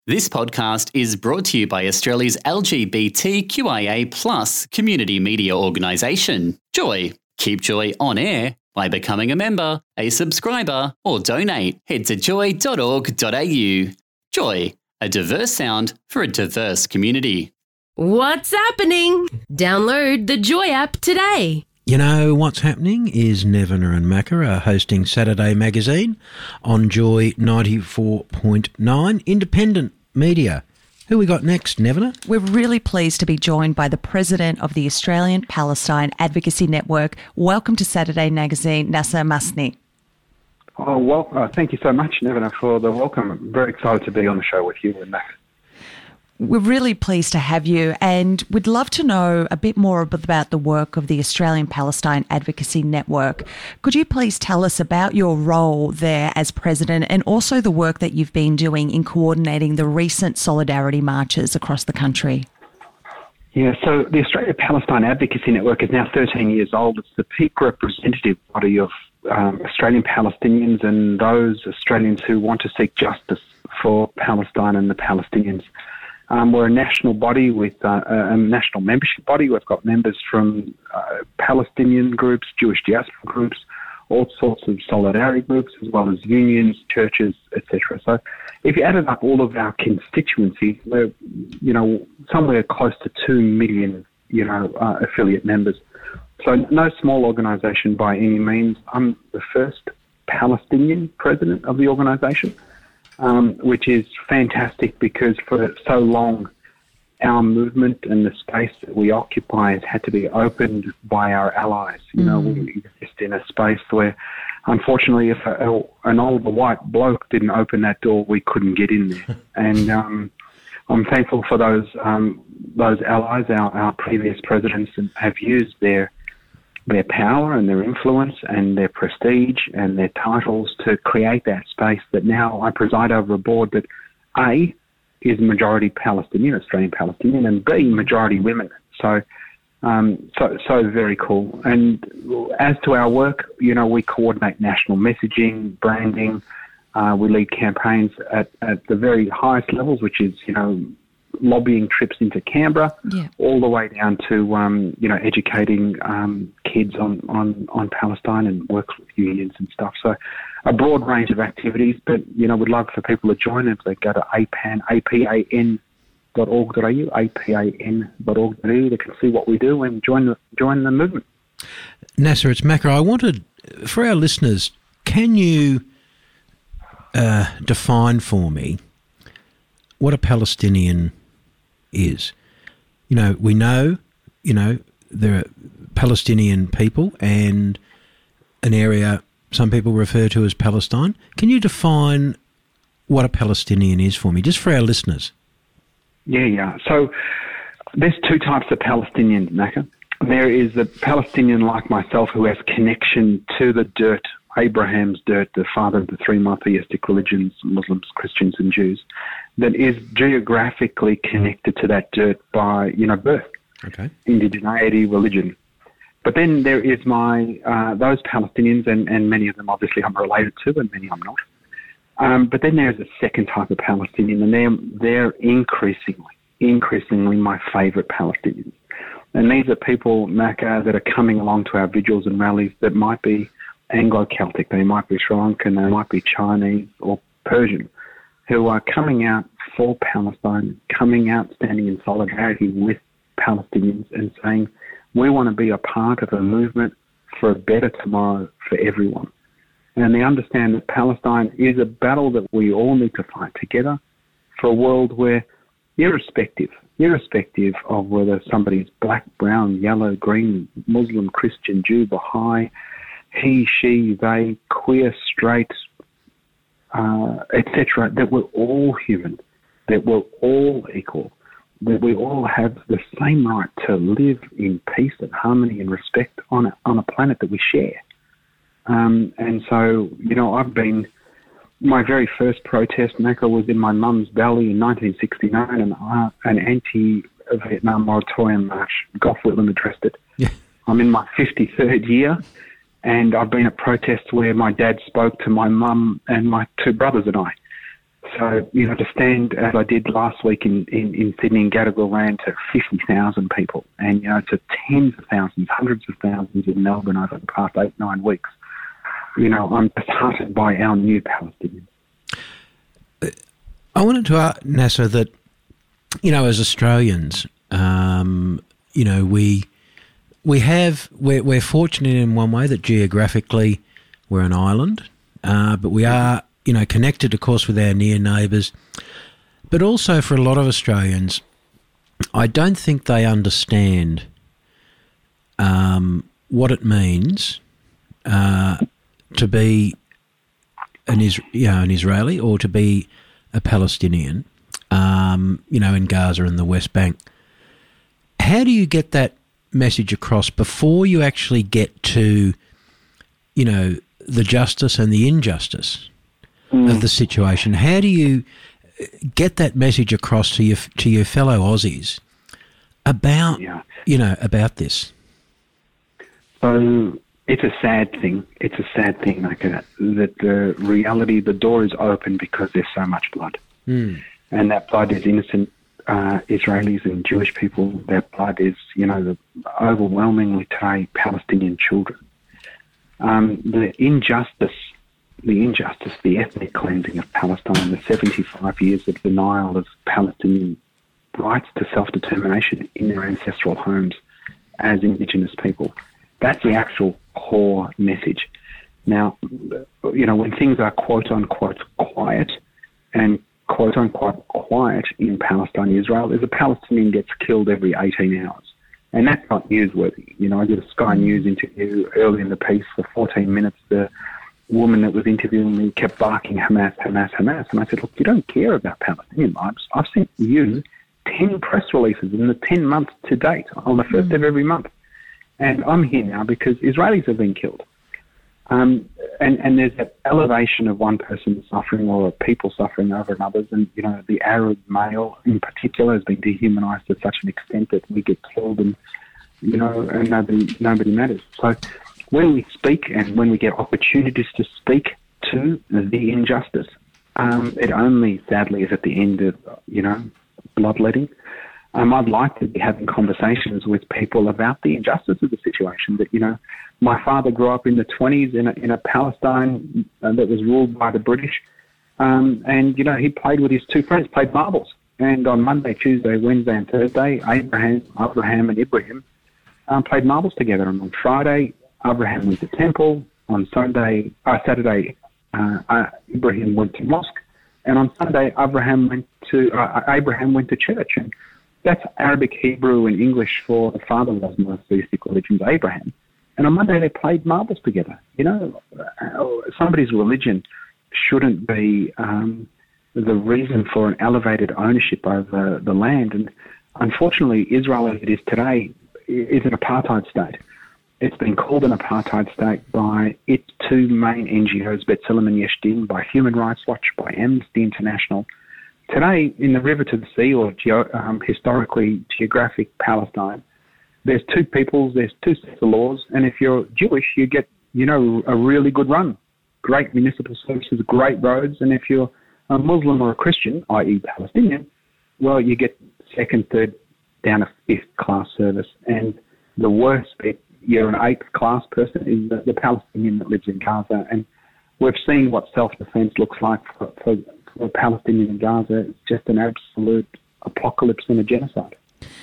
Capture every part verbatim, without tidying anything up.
This podcast is brought to you by Australia's L G B T Q I A plus community media organisation, Joy. Keep Joy on air by becoming a member, a subscriber, or donate. Head to joy dot org dot a u. Joy, a diverse sound for a diverse community. What's happening? Download the Joy app today. You know what's happening is Nevena and Macca are hosting Saturday Magazine on Joy ninety-four point nine, independent media. Who we got next, Nevena? We're really pleased to be joined by the President of the Australian Palestine Advocacy Network. Welcome to Saturday Magazine, Nasser Masni. Oh, well, uh, thank you so much, Nevena, for the welcome. I'm very excited to be on the show with you and Mac. We're really pleased to have you, and we'd love to know a bit more about the work of the Australian Palestine Advocacy Network. Could you please tell us about your role there as president and also the work that you've been doing in coordinating the recent solidarity marches across the country? Yeah, so the Australia Palestine Advocacy Network is now thirteen years old. It's the peak representative body of um, Australian Palestinians and those Australians who want to seek justice for Palestine and the Palestinians. Um, we're a national body with uh, a national membership body. We've got members from uh, Palestinian groups, Jewish diaspora groups, all sorts of solidarity groups, as well as unions, churches, et cetera. So if you added up all of our constituencies, we're, you know, somewhere close to two million, you know, uh, affiliate members. So no small organisation by any means. I'm the first Palestinian president of the organisation. Um, which is fantastic because for so long our movement and the space that we occupy has had to be opened by our allies. You mm. know, we exist in a space where, unfortunately, if a, an older white bloke didn't open that door, we couldn't get in there. and um, I'm thankful for those um, those allies. Our, our previous presidents have used their their power and their influence and their prestige and their titles to create that space that now I preside over a board that A, is majority Palestinian, Australian Palestinian, and B, majority women. So, um, so, so very cool. And as to our work, you know, we coordinate national messaging, branding. Uh, we lead campaigns at, at the very highest levels, which is, you know, lobbying trips into Canberra, yeah. all the way down to, um, you know, educating um, kids on, on, on Palestine and works with unions and stuff. So a broad range of activities, but, you know, we'd love for people to join if they go to A P A N, A P A N dot org dot a u, A P A N dot org dot a u. They can see what we do and join the, join the movement. Nasser, it's Macca. I wanted, for our listeners, can you uh, define for me what a Palestinian is? You know, we know, you know, there are Palestinian people and an area some people refer to as Palestine. Can you define what a Palestinian is for me, just for our listeners? Yeah, yeah. So there's two types of Palestinians, Macca. There is the Palestinian like myself who has connection to the dirt, Abraham's dirt, the father of the three monotheistic religions, Muslims, Christians and Jews, that is geographically connected to that dirt by, you know, birth, okay, indigeneity, religion. But then there is my, uh, those Palestinians, and, and many of them obviously I'm related to and many I'm not. Um, but then there's a second type of Palestinian, and they're, they're increasingly, increasingly my favourite Palestinians. And these are people, Macca, that are coming along to our vigils and rallies that might be Anglo-Celtic, they might be Sri Lankan, they might be Chinese or Persian, who are coming out for Palestine, coming out standing in solidarity with Palestinians and saying, we want to be a part of a movement for a better tomorrow for everyone. And they understand that Palestine is a battle that we all need to fight together for a world where, irrespective, irrespective of whether somebody's black, brown, yellow, green, Muslim, Christian, Jew, Baha'i, he, she, they, queer, straight, uh, et cetera, that we're all human, that we're all equal, that we all have the same right to live in peace and harmony and respect on a, on a planet that we share. Um, and so, you know, I've been, my very first protest, Macca, was in my mum's valley in nineteen sixty-nine, and uh, an anti-Vietnam moratorium march. Gough Whitlam addressed it. Yeah. I'm in my fifty-third year, and I've been at protests where my dad spoke to my mum and my two brothers and I. So, you know, to stand, as I did last week in, in, in Sydney and Gadigal Land, to fifty thousand people, and, you know, to tens of thousands, hundreds of thousands in Melbourne over the past eight, nine weeks, you know, I'm just heartened by our new Palestinians. I wanted to ask, Nasser, that, you know, as Australians, um, you know, we we have, we're, we're fortunate in one way that geographically we're an island, uh, but we are, you know, connected, of course, with our near neighbours. But also for a lot of Australians, I don't think they understand um, what it means uh, to be an, Is- you know, an Israeli or to be a Palestinian, um, you know, in Gaza and the West Bank. How do you get that message across before you actually get to, you know, the justice and the injustice mm. of the situation? How do you get that message across to your to your fellow Aussies about, yeah. you know, about this? So it's a sad thing. It's a sad thing, like that, that the reality, the door is open because there's so much blood. Mm. And that blood is innocent uh, Israelis and Jewish people. That blood is, you know, the overwhelmingly today Palestinian children. Um, the injustice, the injustice, the ethnic cleansing of Palestine, the seventy-five years of denial of Palestinian rights to self-determination in their ancestral homes as Indigenous people. That's the actual core message. Now, you know, when things are quote-unquote quiet, and quote-unquote quiet in Palestine, Israel, is a Palestinian gets killed every eighteen hours. And that's not newsworthy. You know, I did a Sky News interview early in the piece for fourteen minutes. The woman that was interviewing me kept barking, Hamas, Hamas, Hamas. And I said, look, you don't care about Palestinian lives. I've sent you ten press releases in the ten months to date on the first mm. of every month. And I'm here now because Israelis have been killed. Um, and, and there's that elevation of one person suffering or people suffering over another's. And, you know, the Arab male in particular has been dehumanised to such an extent that we get killed and, you know, and nobody, nobody matters. So when we speak and when we get opportunities to speak to the injustice, um, it only, sadly, is at the end of, you know, bloodletting. Um, I'd like to be having conversations with people about the injustice of the situation. That, you know, my father grew up in the twenties in a, in a Palestine uh, that was ruled by the British, um, and, you know, he played with his two friends, played marbles. And on Monday, Tuesday, Wednesday and Thursday, Abraham, Abraham and Ibrahim um, played marbles together. And on Friday, Abraham went to temple. On Sunday, uh, Saturday, uh, uh, Ibrahim went to mosque. And on Sunday, Abraham went to uh, Abraham went to church. And that's Arabic, Hebrew, and English for the father of those monotheistic religions, Abraham. And on Monday, they played marbles together. You know, somebody's religion shouldn't be um, the reason for an elevated ownership over the land. And unfortunately, Israel, as it is today, is an apartheid state. It's been called an apartheid state by its two main N G Os, B'Tselem and Yesh Din, by Human Rights Watch, by Amnesty International. Today, in the river to the sea, or geo, um, historically geographic Palestine, there's two peoples, there's two sets of laws, and if you're Jewish, you get, you know, a really good run. Great municipal services, great roads, and if you're a Muslim or a Christian, that is. Palestinian, well, you get second, third, down to fifth class service. And the worst bit, you're an eighth class person, is the, the Palestinian that lives in Gaza. And we've seen what self-defense looks like for, for, for a Palestinian in Gaza. It's just an absolute apocalypse and a genocide.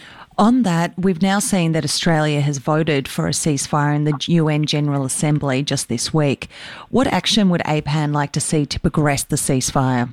On that, we've now seen that Australia has voted for a ceasefire in the U N General Assembly just this week. What action would A P A N like to see to progress the ceasefire?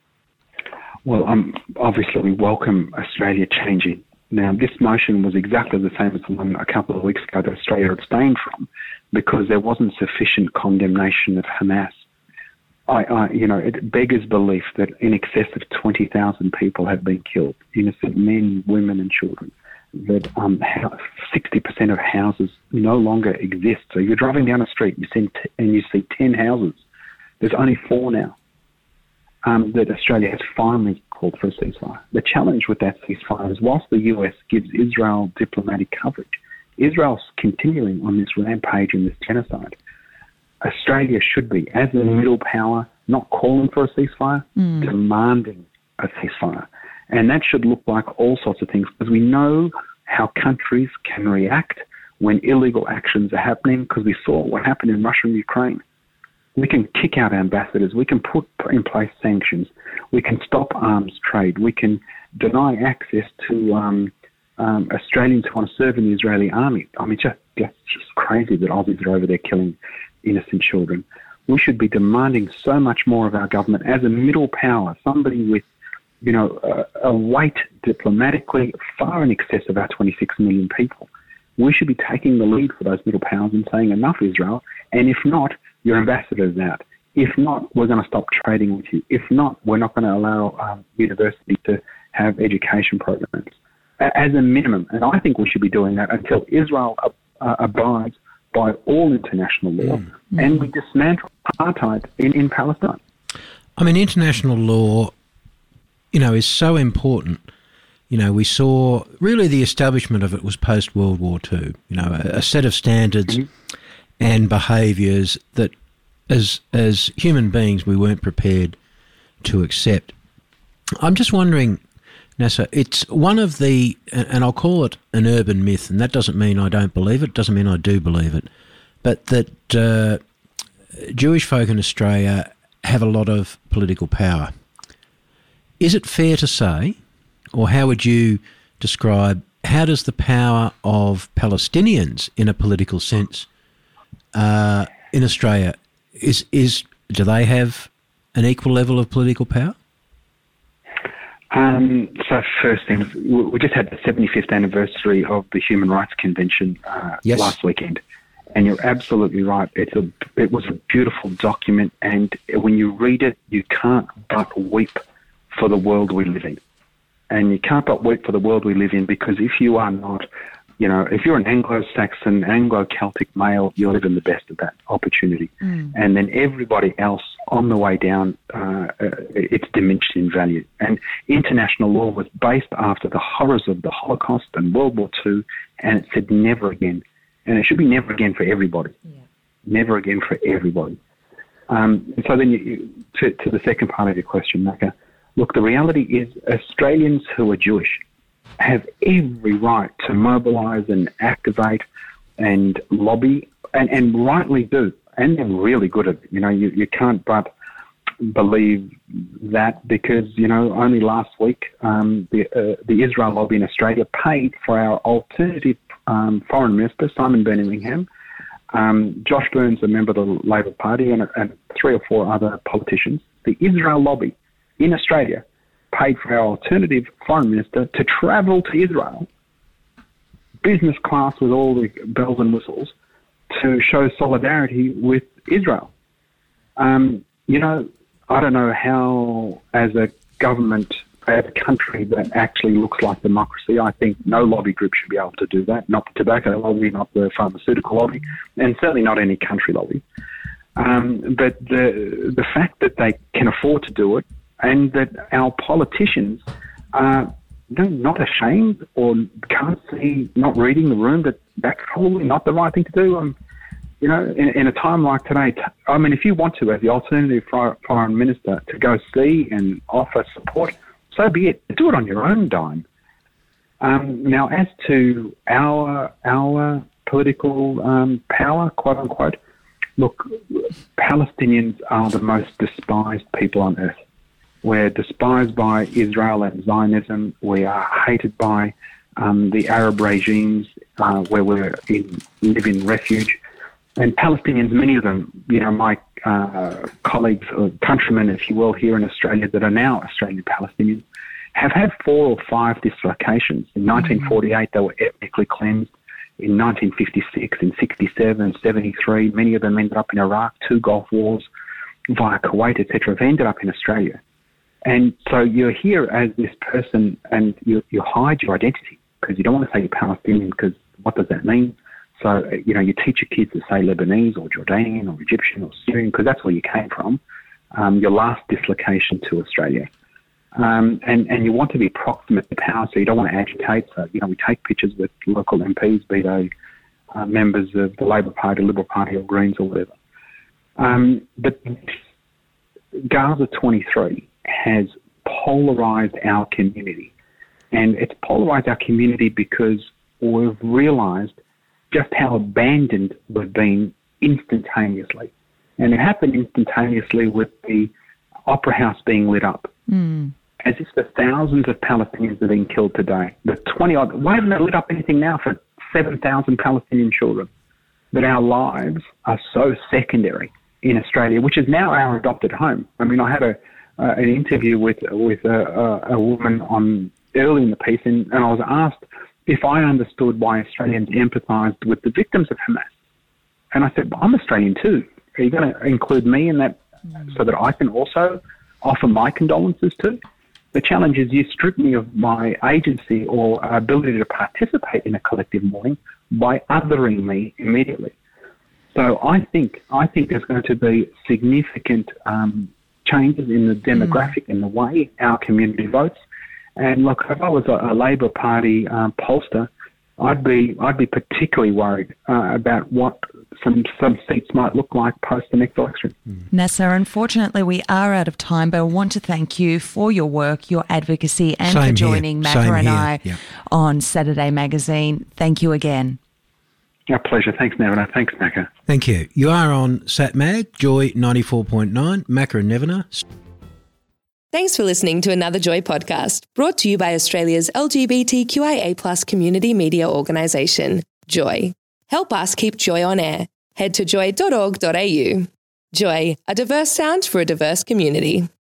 Well, um, obviously we welcome Australia changing. Now, this motion was exactly the same as the one a couple of weeks ago that Australia abstained from because there wasn't sufficient condemnation of Hamas. I, I, you know, it beggars belief that in excess of twenty thousand people have been killed, innocent men, women and children, that um, sixty percent of houses no longer exist. So you're driving down a street you see t- and you see ten houses. There's only four now. Um, that Australia has finally called for a ceasefire. The challenge with that ceasefire is whilst the U S gives Israel diplomatic coverage, Israel's continuing on this rampage and this genocide. Australia should be, as a middle power, not calling for a ceasefire, mm. demanding a ceasefire. And that should look like all sorts of things, because we know how countries can react when illegal actions are happening, because we saw what happened in Russia and Ukraine. We can kick out ambassadors. We can put in place sanctions. We can stop arms trade. We can deny access to um, um, Australians who want to serve in the Israeli army. I mean, just, just, just crazy that Aussies are over there killing innocent children. We should be demanding so much more of our government as a middle power, somebody with, you know, a, a weight diplomatically far in excess of our twenty-six million people. We should be taking the lead for those middle powers and saying, enough, Israel, and if not, your ambassador's out. If not, we're going to stop trading with you. If not, we're not going to allow um, universities to have education programs as a minimum. And I think we should be doing that until Israel uh, abides by all international law mm. and we dismantle apartheid in, in Palestine. I mean, international law, you know, is so important. You know, we saw really the establishment of it was post-World War Two, you know, a, a set of standards mm-hmm. and behaviours that as as human beings we weren't prepared to accept. I'm just wondering, Nasser, it's one of the, and I'll call it an urban myth, and that doesn't mean I don't believe it, doesn't mean I do believe it, but that uh, Jewish folk in Australia have a lot of political power. Is it fair to say, or how would you describe, how does the power of Palestinians in a political sense uh, in Australia, is is do they have an equal level of political power? Um, so first thing, we just had the seventy-fifth anniversary of the Human Rights Convention uh, yes. last weekend. And you're absolutely right. It's a, it was a beautiful document, and when you read it, you can't but weep for the world we live in. And you can't but weep for the world we live in, because if you are not, you know, if you're an Anglo-Saxon, Anglo-Celtic male, you're living the best of that opportunity. Mm. And then everybody else on the way down, uh, it's diminished in value. And international law was based after the horrors of the Holocaust and World War Two, and it said never again. And it should be never again for everybody. Yeah. Never again for everybody. Um, and so then you, you, to, to the second part of your question, Macca, look, the reality is Australians who are Jewish have every right to mobilise and activate and lobby, and, and rightly do. And they're really good at it. You know, you, you can't but believe that, because, you know, only last week um, the, uh, the Israel lobby in Australia paid for our alternative um, foreign minister, Simon Birmingham, um, Josh Burns, a member of the Labor Party, and, and three or four other politicians. The Israel lobby in Australia paid for our alternative foreign minister to travel to Israel, business class with all the bells and whistles, to show solidarity with Israel. Um, you know, I don't know how, as a government, as a country that actually looks like democracy, I think no lobby group should be able to do that, not the tobacco lobby, not the pharmaceutical lobby, and certainly not any country lobby. Um, but the the fact that they can afford to do it, and that our politicians are not ashamed or can't see, not reading the room, that that's probably not the right thing to do. Um, you know, in, in a time like today, t- I mean, if you want to, as the alternative foreign minister, to go see and offer support, so be it. Do it on your own dime. Um, now, as to our our political um, power, quote unquote, look, Palestinians are the most despised people on earth. We're despised by Israel and Zionism. We are hated by um, the Arab regimes uh, where we live in refuge. And Palestinians, many of them, you know, my uh, colleagues or countrymen, if you will, here in Australia that are now Australian Palestinians, have had four or five dislocations. In nineteen forty-eight, they were ethnically cleansed. In nineteen fifty-six, in sixty-seven, seventy-three, many of them ended up in Iraq, two Gulf Wars, via Kuwait, et cetera, have ended up in Australia. And so you're here as this person, and you, you hide your identity because you don't want to say you're Palestinian, because what does that mean? So, you know, you teach your kids to say Lebanese or Jordanian or Egyptian or Syrian because that's where you came from, um, your last dislocation to Australia. Um, and, and you want to be proximate to power, so you don't want to agitate. So, you know, we take pictures with local M Ps, be they uh, members of the Labor Party, Liberal Party or Greens or whatever. Um, but Gaza twenty-three has polarised our community. And it's polarised our community because we've realised just how abandoned we've been instantaneously. And it happened instantaneously with the Opera House being lit up. Mm. As if the thousands of Palestinians are being killed today. The twenty odd, why haven't they lit up anything now for seven thousand Palestinian children? That our lives are so secondary in Australia, which is now our adopted home. I mean, I had a uh, an interview with with a, a, a woman on early in the piece, and, and I was asked if I understood why Australians empathised with the victims of Hamas. And I said, well, I'm Australian too. Are you going to include me in that so that I can also offer my condolences too? The challenge is you strip me of my agency or ability to participate in a collective mourning by othering me immediately. So I think I think there's going to be significant um, changes in the demographic and mm. the way our community votes. And look, if I was a, a Labor Party um, pollster, I'd be I'd be particularly worried uh, about what some some seats might look like post the next election. Mm. Nasser, unfortunately, we are out of time, but I want to thank you for your work, your advocacy, and Same for joining here. Macca Same and here. I yeah. on Saturday Magazine. Thank you again. Our pleasure. Thanks, Nevena. Thanks, Macca. Thank you. You are on SatMag, Joy ninety-four point nine, Macca and Nevena. Thanks for listening to another Joy podcast, brought to you by Australia's L G B T Q I A plus community media organisation, Joy. Help us keep Joy on air. Head to joy dot org dot a u. Joy, a diverse sound for a diverse community.